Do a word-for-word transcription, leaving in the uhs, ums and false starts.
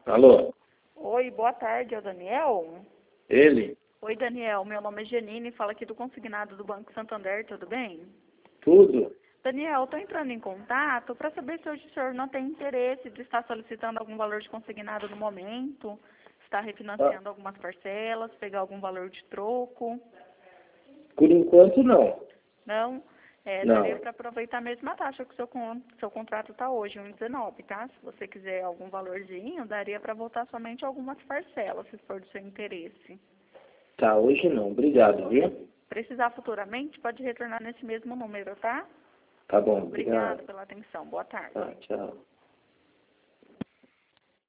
Alô? Oi, boa tarde, é o Daniel? Ele? Oi, Daniel, meu nome é Janine, fala aqui do consignado do Banco Santander, tudo bem? Tudo? Daniel, estou entrando em contato para saber se hoje o senhor não tem interesse de estar solicitando algum valor de consignado no momento, estar refinanciando Ah, algumas parcelas, pegar algum valor de troco. por enquanto, não. Não? É, daria Não. para aproveitar a mesma taxa que o seu, con seu contrato está hoje, um vírgula dezenove, tá? Se você quiser algum valorzinho, daria para voltar somente algumas parcelas, se for do seu interesse. Tá, hoje não. Obrigado, viu? Precisar futuramente, pode retornar nesse mesmo número, tá? Tá bom, Obrigada obrigado. pela atenção. Boa tarde. Tá, tchau.